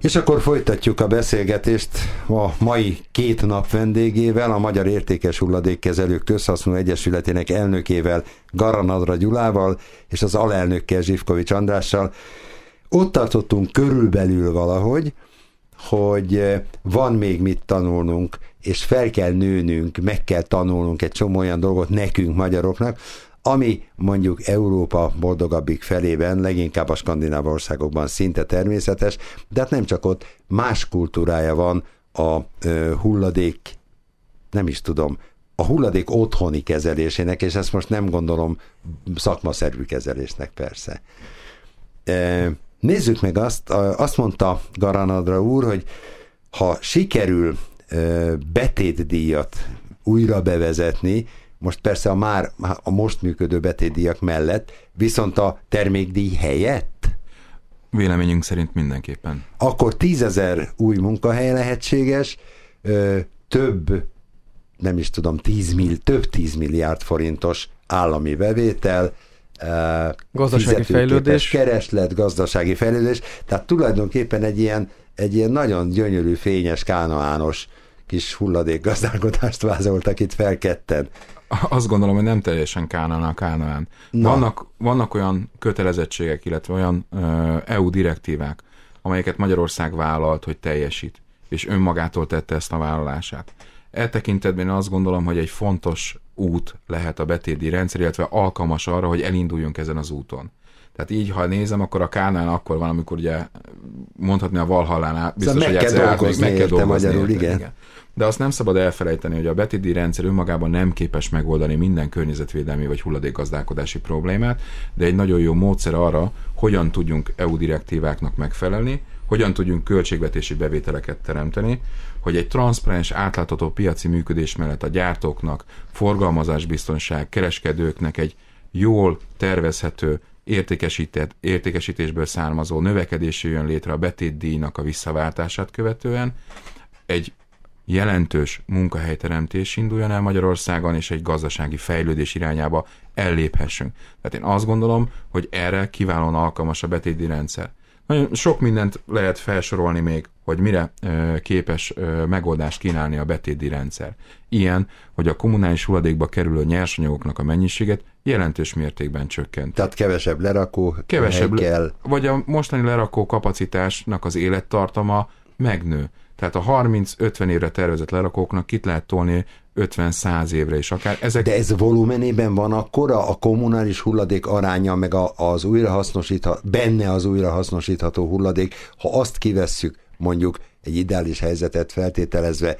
És akkor folytatjuk a beszélgetést a mai 2 nap vendégével, a Magyar Értékes Hulladékkezelők Közhasznú Egyesületének elnökével, Garanadra Gyulával, és az alelnökkel, Zsivkovics Andrással. Ott tartottunk körülbelül valahogy, hogy van még mit tanulnunk, és fel kell nőnünk, meg kell tanulnunk egy csomó olyan dolgot nekünk, magyaroknak, ami mondjuk Európa boldogabbik felében, leginkább a skandináv országokban szinte természetes, de hát nem csak ott, más kultúrája van a hulladék, nem is tudom, a hulladék otthoni kezelésének, és ezt most nem gondolom szakmaszerű kezelésnek persze. Nézzük meg azt mondta Garanadra úr, hogy ha sikerül betétdíjat újra bevezetni, most persze a most működő betétdíjak mellett, viszont a termékdíj helyett? Véleményünk szerint mindenképpen. Akkor 10 000 új munkahely lehetséges, több 10 milliárd forintos állami bevétel, gazdasági fejlődés, kereslet, gazdasági fejlődés, tehát tulajdonképpen egy ilyen nagyon gyönyörű, fényes, kánaános kis hulladékgazdálkodást vázoltak itt fel ketten. Azt gondolom, hogy nem teljesen Kánaán. Vannak olyan kötelezettségek, illetve olyan EU direktívák, amelyeket Magyarország vállalt, hogy teljesít, és önmagától tette ezt a vállalását. E tekintetben én azt gondolom, hogy egy fontos út lehet a betétdíj rendszer, illetve alkalmas arra, hogy elinduljunk ezen az úton. Tehát így, ha nézem, akkor a Kánaán akkor van, amikor ugye mondhatni a Valhallánál biztos, szóval hogy meg kell dolgozni magyarul, igen. De azt nem szabad elfelejteni, hogy a betétdíj rendszer önmagában nem képes megoldani minden környezetvédelmi vagy hulladékgazdálkodási problémát, de egy nagyon jó módszer arra, hogyan tudjunk EU direktíváknak megfelelni, hogyan tudjunk költségvetési bevételeket teremteni, hogy egy transzparens, átlátható piaci működés mellett a gyártóknak, forgalmazásbiztonság, kereskedőknek egy jól tervezhető, értékesítésből származó növekedés jön létre a betétdíjnak a visszaváltását követően, egy jelentős munkahelyteremtés induljon el Magyarországon, és egy gazdasági fejlődés irányába elléphessünk. Tehát én azt gondolom, hogy erre kiválóan alkalmas a betétdíj rendszer. Nagyon sok mindent lehet felsorolni még, hogy mire képes megoldást kínálni a betétdíj rendszer. Ilyen, hogy a kommunális hulladékba kerülő nyersanyagoknak a mennyiséget jelentős mértékben csökkent. Tehát kevesebb lerakó, kell. Vagy a mostani lerakó kapacitásnak az élettartama megnő. Tehát a 30-50 évre tervezett lerakóknak kit lehet tolni 50-100 évre is akár. De ez volumenében van akkora a kommunális hulladék aránya, meg az újrahasznosítható hulladék, ha azt kivesszük, mondjuk egy ideális helyzetet feltételezve,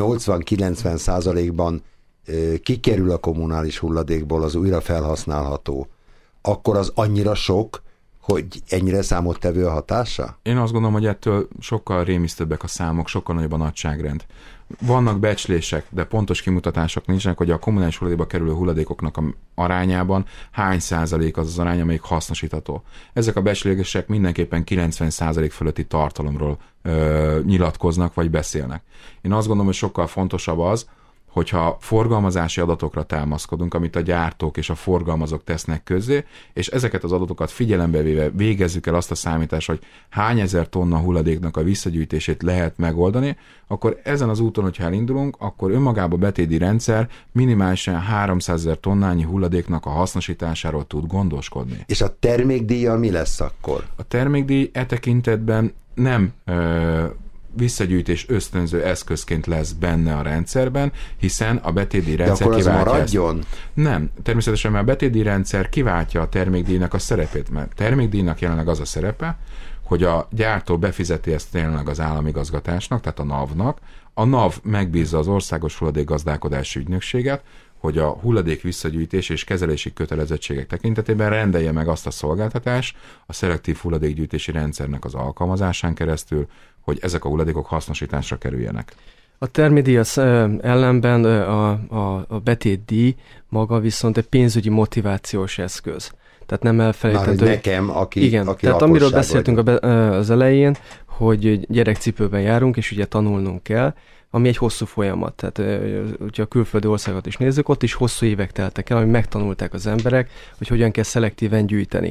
80-90%-ban kikerül a kommunális hulladékból az újra felhasználható, akkor az annyira sok, hogy ennyire számottevő a hatása? Én azt gondolom, hogy ettől sokkal rémisztőbbek a számok, sokkal nagyobb a nagyságrend. Vannak becslések, de pontos kimutatások nincsenek, hogy a kommunális hulladékba kerülő hulladékoknak a arányában hány százalék az arány, amelyik hasznosítható. Ezek a becslések mindenképpen 90% fölötti tartalomról nyilatkoznak, vagy beszélnek. Én azt gondolom, hogy sokkal fontosabb az, hogyha forgalmazási adatokra támaszkodunk, amit a gyártók és a forgalmazók tesznek közzé, és ezeket az adatokat figyelembe véve végezzük el azt a számítást, hogy hány ezer tonna hulladéknak a visszagyűjtését lehet megoldani, akkor ezen az úton, hogyha elindulunk, akkor önmagában a betétdíj rendszer minimálisan 300 000 tonnányi hulladéknak a hasznosításáról tud gondoskodni. És a termékdíjjal mi lesz akkor? A termékdíj e tekintetben nem visszagyűjtés ösztönző eszközként lesz benne a rendszerben, hiszen a betétdíj rendszer kiváltja. De akkor az maradjon? Nem. Természetesen már a betétdíj rendszer kiváltja a termékdíjnak a szerepét, mert termékdíjnak jelenleg az a szerepe, hogy a gyártó befizeti ezt jelenleg az államigazgatásnak, tehát a NAV-nak. A NAV megbízza az Országos Hulladékgazdálkodási Ügynökséget, hogy a hulladék visszagyűjtés és kezelési kötelezettségek tekintetében rendelje meg azt a szolgáltatást a szelektív hulladékgyűjtési rendszernek az alkalmazásán keresztül, hogy ezek a hulladékok hasznosításra kerüljenek. A termékdíj ellenben a betétdíj maga viszont egy pénzügyi motivációs eszköz. Tehát nem elfelejthető. Nekem, aki tehát amiről beszéltünk az elején, hogy gyerekcipőben járunk, és ugye tanulnunk kell, ami egy hosszú folyamat. Tehát, hogyha a külföldi országot is nézzük, ott is hosszú évek teltek el, ami megtanulták az emberek, hogy hogyan kell szelektíven gyűjteni.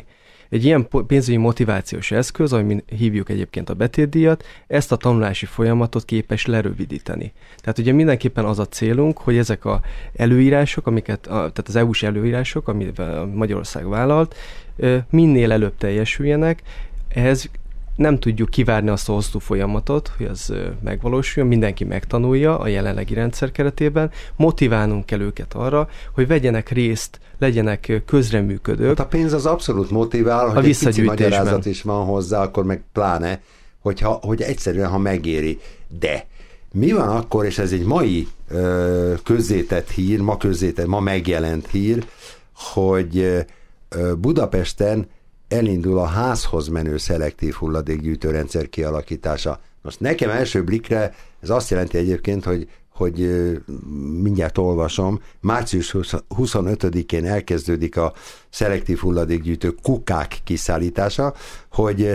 Egy ilyen pénzügyi motivációs eszköz, ami hívjuk egyébként a betétdíjat, ezt a tanulási folyamatot képes lerövidíteni. Tehát ugye mindenképpen az a célunk, hogy ezek az előírások, tehát az EU-s előírások, amivel Magyarország vállalt, minél előbb teljesüljenek. Ehhez nem tudjuk kivárni azt a hosszú folyamatot, hogy az megvalósuljon, mindenki megtanulja a jelenlegi rendszer keretében, motiválnunk kell őket arra, hogy vegyenek részt, legyenek közreműködők. Hát a pénz az abszolút motivál, hogy egy pici magyarázat is van hozzá, akkor meg pláne, hogy egyszerűen, ha megéri. De mi van akkor, és ez egy mai közzétett hír, ma megjelent hír, hogy Budapesten elindul a házhoz menő szelektív hulladékgyűjtőrendszer kialakítása. Most nekem első blikre ez azt jelenti egyébként, hogy mindjárt olvasom, március 25-én elkezdődik a szelektív hulladékgyűjtő kukák kiszállítása, hogy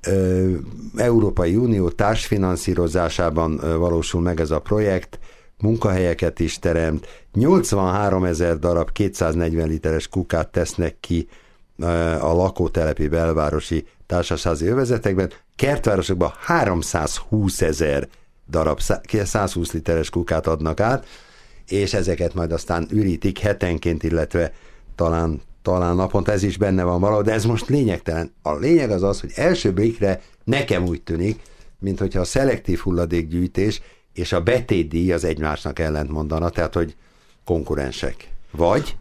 Európai Unió társfinanszírozásában valósul meg ez a projekt, munkahelyeket is teremt, 83 000 darab 240 literes kukát tesznek ki a lakótelepi belvárosi társasházi övezetekben, kertvárosokban 320 000 darab 120 literes kukát adnak át, és ezeket majd aztán ürítik hetenként, illetve talán naponta, ez is benne van valahol, de ez most lényegtelen. A lényeg az, hogy első blikre nekem úgy tűnik, mint hogyha a szelektív hulladékgyűjtés és a betétdíj az egymásnak ellentmondana, tehát hogy konkurensek. Vagy?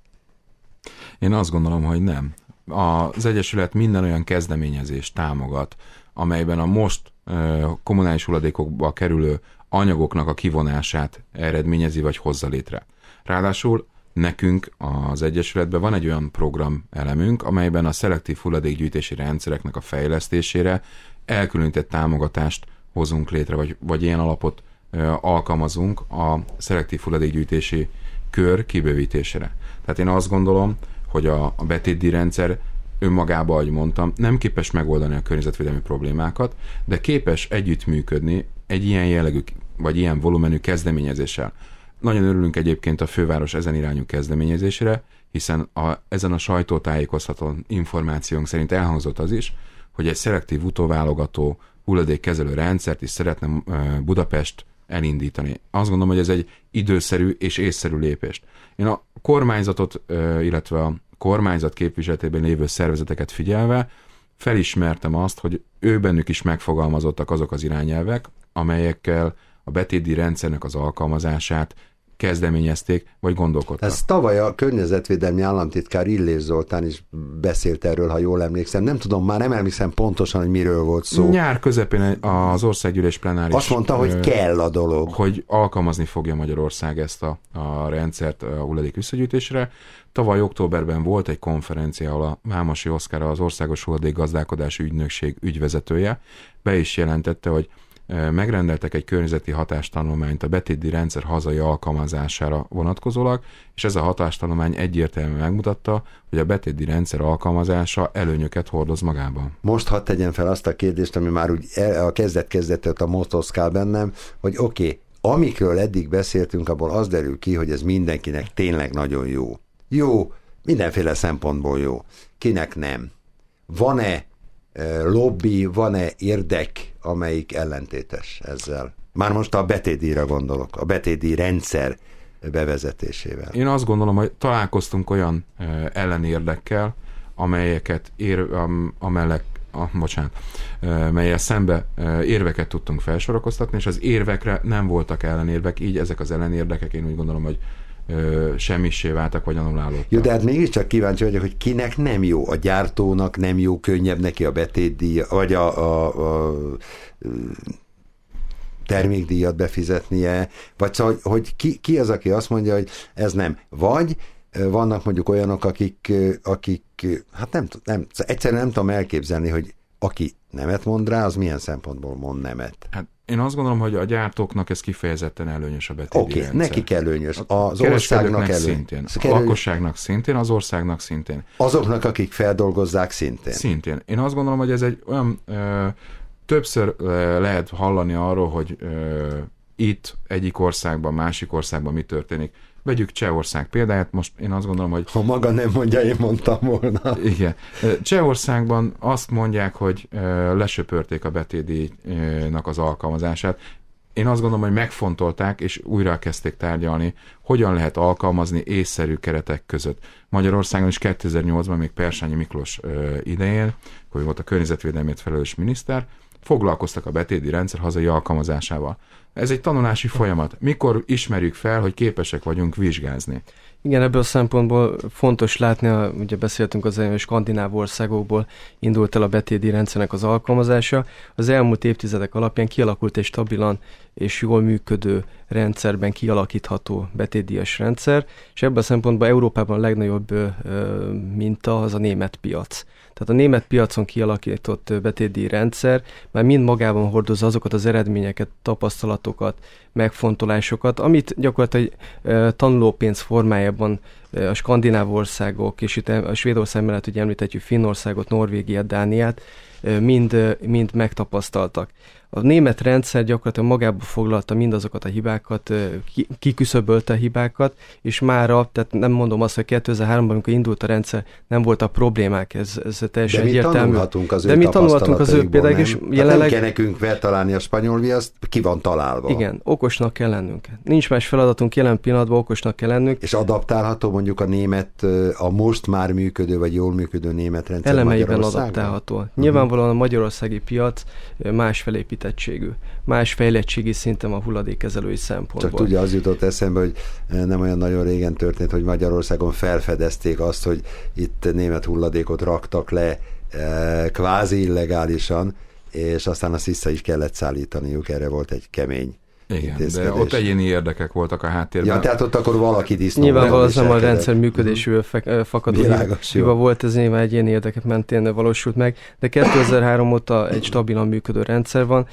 Én azt gondolom, hogy nem. Az Egyesület minden olyan kezdeményezést támogat, amelyben a most kommunális hulladékokba kerülő anyagoknak a kivonását eredményezi vagy hozza létre. Ráadásul nekünk az Egyesületben van egy olyan programelemünk, amelyben a szelektív hulladékgyűjtési rendszereknek a fejlesztésére elkülönített támogatást hozunk létre, vagy ilyen alapot alkalmazunk a szelektív hulladékgyűjtési kör kibővítésére. Tehát én azt gondolom, hogy a betétdíjrendszer önmagában, ahogy mondtam, nem képes megoldani a környezetvédelmi problémákat, de képes együttműködni egy ilyen jellegű, vagy ilyen volumenű kezdeményezéssel. Nagyon örülünk egyébként a főváros ezen irányú kezdeményezésére, hiszen ezen a sajtótájékoztató információnk szerint elhangzott az is, hogy egy szelektív utóválogató hulladékkezelő rendszert is szeretne Budapest elindítani. Azt gondolom, hogy ez egy időszerű és észszerű lépést. Én a kormányzatot, illetve a kormányzat képviseletében lévő szervezeteket figyelve felismertem azt, hogy bennük is megfogalmazottak azok az irányelvek, amelyekkel a betétdíj rendszernek az alkalmazását kezdeményezték, vagy gondolkodtak. Ez tavaly a környezetvédelmi államtitkár Illés Zoltán is beszélt erről, ha jól emlékszem. Nem tudom, már nem emlékszem pontosan, hogy miről volt szó. Nyár közepén az országgyűlés plenáris azt mondta, hogy kell a dolog. Hogy alkalmazni fogja Magyarország ezt a rendszert a hulladék visszagyűjtésre. Tavaly októberben volt egy konferencia, ahol a Vámosi Oszkár, az Országos Hulladékgazdálkodási Ügynökség ügyvezetője be is jelentette, hogy megrendeltek egy környezeti hatástanulmányt a betétdíj rendszer hazai alkalmazására vonatkozólag, és ez a hatástanulmány egyértelműen megmutatta, hogy a betétdíj rendszer alkalmazása előnyöket hordoz magában. Most hadd tegyen fel azt a kérdést, ami már úgy a kezdet-kezdetet a motoszkál bennem, hogy oké, amikről eddig beszéltünk, abból az derül ki, hogy ez mindenkinek tényleg nagyon jó. Jó, mindenféle szempontból jó. Kinek nem? Van-e lobby, van-e érdek, amelyik ellentétes ezzel? Már most a betétdíjra gondolok, a betétdíj rendszer bevezetésével. Én azt gondolom, hogy találkoztunk olyan ellenérdekkel, amelyeket melyel szembe érveket tudtunk felsorakoztatni, és az érvekre nem voltak ellenérvek, így ezek az ellenérdekek én úgy gondolom, hogy semmissé váltak, vagy anulálódtak. Jó, de hát mégiscsak kíváncsi vagyok, hogy kinek nem jó. A gyártónak nem jó, könnyebb neki a betétdíj, vagy a termékdíjat befizetnie, vagy szóval, hogy ki az, aki azt mondja, hogy ez nem. Vagy vannak mondjuk olyanok, akik hát nem, egyszerűen nem tudom elképzelni, hogy aki nemet mond rá, az milyen szempontból mond nemet. Hát én azt gondolom, hogy a gyártóknak ez kifejezetten előnyös a betétdíj rendszer. Nekik előnyös, az országnak szintén, a lakosságnak szintén, az országnak szintén. Azoknak, akik feldolgozzák szintén. Szintén. Én azt gondolom, hogy ez egy olyan többször lehet hallani arról, hogy itt egyik országban, másik országban mi történik. Vegyük Csehország példáját, most én azt gondolom, hogy... Ha maga nem mondja, én mondtam volna. Igen. Csehországban azt mondják, hogy lesöpörték a betétdíjnak az alkalmazását. Én azt gondolom, hogy megfontolták, és újra kezdték tárgyalni, hogyan lehet alkalmazni észszerű keretek között. Magyarországon is 2008-ban, még Persányi Miklós idején, hogy volt a környezetvédelmét felelős miniszter, foglalkoztak a betétdíj rendszer hazai alkalmazásával. Ez egy tanulási folyamat. Mikor ismerjük fel, hogy képesek vagyunk vizsgázni? Igen, ebből a szempontból fontos látni, ugye beszéltünk az skandináv országokból indult el a betétdíj rendszernek az alkalmazása. Az elmúlt évtizedek alapján kialakult egy stabilan és jól működő rendszerben kialakítható betétdíjas rendszer, és ebből a szempontból Európában a legnagyobb minta az a német piac. Tehát a német piacon kialakított betétdíj rendszer már mind magában hordozza azokat az eredményeket, tapasztalatokat, megfontolásokat, amit gyakorlatilag tanulópénz formájában a skandináv országok, és itt a Svédország mellett ugye említhetjük Finnországot, Norvégiát, Dániát, mind megtapasztaltak. A német rendszer gyakorlatilag magába foglalta mindazokat a hibákat, kiküszöbölte a hibákat, és mára, tehát nem mondom azt, hogy 2003-ban, amikor indult a rendszer, nem voltak problémák, ez teljesen egyértelmű. De mi tanulhatunk az ő például, és jelenleg... Nem kell nekünk feltalálni a spanyol viaszt, ki van találva. Igen, okosnak kell lennünk. Nincs más feladatunk jelen pillanatban, okosnak kell lennünk. És adaptálható mondjuk a német, a most már működő, vagy jól működő német rendszer elemeiben adaptálható. Nyilvánvalóan a magyarországi piac más felépítettségű, más fejlettségi szinten a hulladékkezelői szempontból. Csak tudja, az jutott eszembe, hogy nem olyan nagyon régen történt, hogy Magyarországon felfedezték azt, hogy itt német hulladékot raktak le kvázi illegálisan, és aztán azt vissza is kellett szállítaniuk, erre volt egy kemény de ott egyéni érdekek voltak a háttérben. Ja, tehát ott akkor valaki disznó. Nyilvánvalóan az nem a rendszer működésről fakadó hiba volt, ez nyilván egyéni érdekek mentén valósult meg, de 2003 óta egy stabilan működő rendszer van,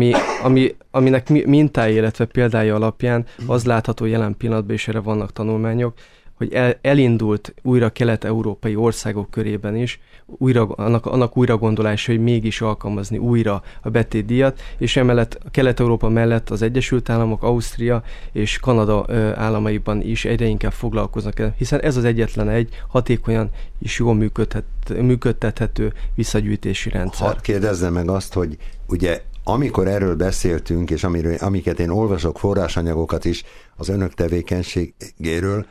aminek mintája, illetve példája alapján az látható jelen pillanatban, és erre vannak tanulmányok, hogy elindult újra kelet-európai országok körében is, annak újra gondolása, hogy mégis alkalmazni újra a betétdíjat, és emellett Kelet-Európa mellett az Egyesült Államok, Ausztria és Kanada államaiban is egyre inkább foglalkoznak el, hiszen ez az egyetlen egy hatékonyan és jól működtethető visszagyűjtési rendszer. Hadd kérdezzem meg azt, hogy ugye amikor erről beszéltünk, és amiket én olvasok forrásanyagokat is az önök tevékenységéről,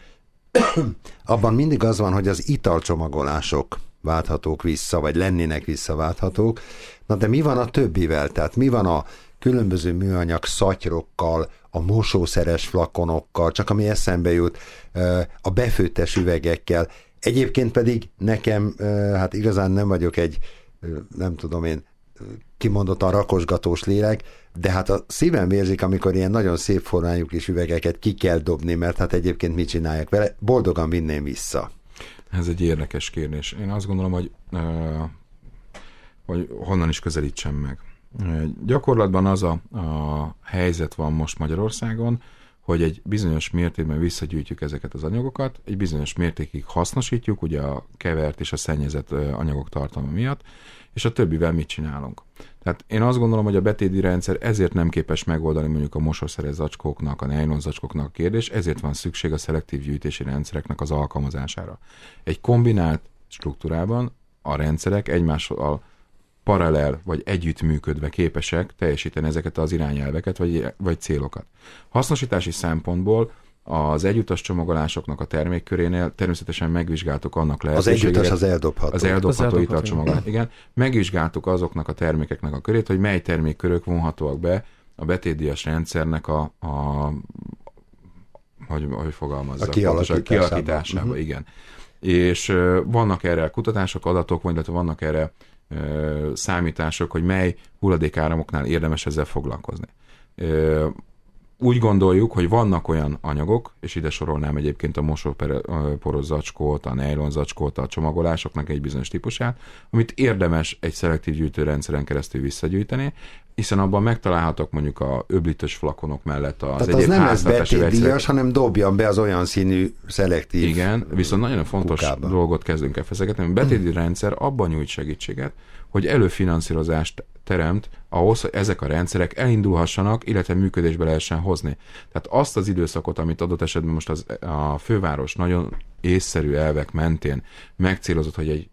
abban mindig az van, hogy az italcsomagolások válthatók vissza, vagy lennének visszaválthatók. Na de mi van a többivel? Tehát mi van a különböző műanyag szatyrokkal, a mosószeres flakonokkal, csak ami eszembe jut, a befőttes üvegekkel. Egyébként pedig nekem, hát igazán nem vagyok egy, nem tudom én, kimondottan rakosgatós lélek, de hát a szívem vérzik, amikor ilyen nagyon szép formájú kis üvegeket ki kell dobni, mert hát egyébként mit csinálják vele? Boldogan vinném vissza. Ez egy érdekes kérdés. Én azt gondolom, hogy honnan is közelítsem meg. Gyakorlatban az a helyzet van most Magyarországon, hogy egy bizonyos mértékben visszagyűjtjük ezeket az anyagokat, egy bizonyos mértékig hasznosítjuk, ugye a kevert és a szennyezett anyagok tartalma miatt, és a többivel mit csinálunk. Tehát én azt gondolom, hogy a betétdíj rendszer ezért nem képes megoldani mondjuk a mosószeres zacskóknak, a nejlon zacskóknak a kérdés, ezért van szükség a szelektív gyűjtési rendszereknek az alkalmazására. Egy kombinált struktúrában a rendszerek egymással paralel vagy együttműködve képesek teljesíteni ezeket az irányelveket vagy célokat. Hasznosítási szempontból az egyutas csomagolásoknak a termékkörénél természetesen megvizsgáltuk annak lehetőségét. Az egyutas az eldobható. Az eldobható italcsomagolás. Igen. Megvizsgáltuk azoknak a termékeknek a körét, hogy mely termékkörök vonhatóak be a betétdíjas rendszernek hogy fogalmazzak? A kialakításába. Igen. És vannak erre kutatások, adatok, vagy illetve vannak erre számítások, hogy mely hulladékáramoknál érdemes ezzel foglalkozni. Úgy gondoljuk, hogy vannak olyan anyagok, és ide sorolnám egyébként a mosóporos zacskót, a nejlon zacskót, a csomagolásoknak egy bizonyos típusát, amit érdemes egy szelektív gyűjtőrendszeren keresztül visszagyűjteni. hiszen abban megtalálhatok mondjuk a öblítős flakonok mellett az tehát egyéb az nem ez háztartási betétdíjas, hanem dobjam be az olyan színű szelektív. Igen, viszont nagyon fontos kukába. dolgot kezdünk el feszegetni, hogy a betétdíj rendszer abban nyújt segítséget, hogy előfinanszírozást teremt ahhoz, hogy ezek a rendszerek elindulhassanak, illetve működésbe lehessen hozni. Tehát azt az időszakot, amit adott esetben most a főváros nagyon észszerű elvek mentén megcélozott, hogy egy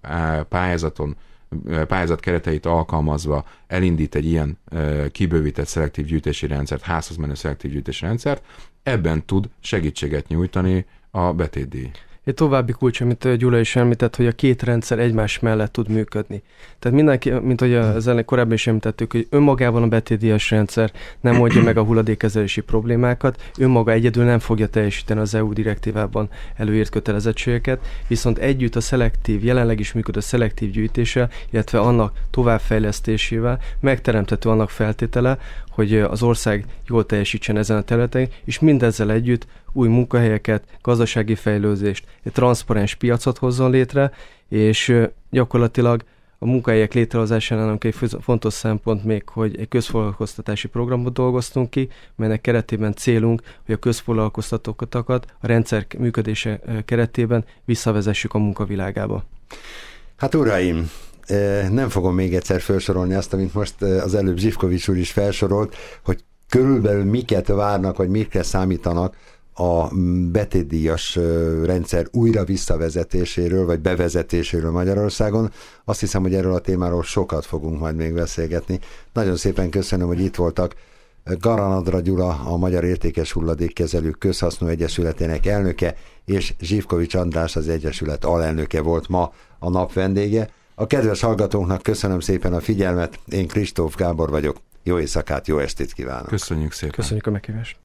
pályázat kereteit alkalmazva elindít egy ilyen kibővített szelektív gyűjtési rendszert, házhoz menő szelektív gyűjtési rendszert, ebben tud segítséget nyújtani a betétdíj. Egy további kulcs, amit Gyula is említett, hogy a két rendszer egymás mellett tud működni. Tehát mindenki, mint hogy az korábban is említettük, hogy önmagában a betétdíjas rendszer nem oldja meg a hulladékkezelési problémákat, önmaga egyedül nem fogja teljesíteni az EU direktívában előírt kötelezettségeket, viszont együtt a szelektív, jelenleg is működő szelektív gyűjtéssel, illetve annak továbbfejlesztésével megteremthető annak feltétele, hogy az ország jól teljesítsen ezen a területen, és mindezzel együtt új munkahelyeket, gazdasági fejlődést, egy transzparens piacot hozzon létre, és gyakorlatilag a munkahelyek létrehozásánál egy fontos szempont még, hogy egy közfoglalkoztatási programot dolgoztunk ki, melynek keretében célunk, hogy a közfoglalkoztatókat a rendszer működése keretében visszavezessük a munkavilágába. Hát uraim, nem fogom még egyszer felsorolni azt, amit most az előbb Zsivkovics úr is felsorolt, hogy körülbelül miket várnak, vagy mikre számítanak a betétdíjas rendszer újra visszavezetéséről, vagy bevezetéséről Magyarországon. Azt hiszem, hogy erről a témáról sokat fogunk majd még beszélgetni. Nagyon szépen köszönöm, hogy itt voltak. Garanadra Gyula, a Magyar Értékes Hulladékkezelők Közhasznú Egyesületének elnöke, és Zsivkovics András, az Egyesület alelnöke volt ma a nap vendége. A kedves hallgatóknak köszönöm szépen a figyelmet, én Kristóf Gábor vagyok. Jó éjszakát, jó estét kívánok! Köszönjük szépen! Köszönjük a meghívást!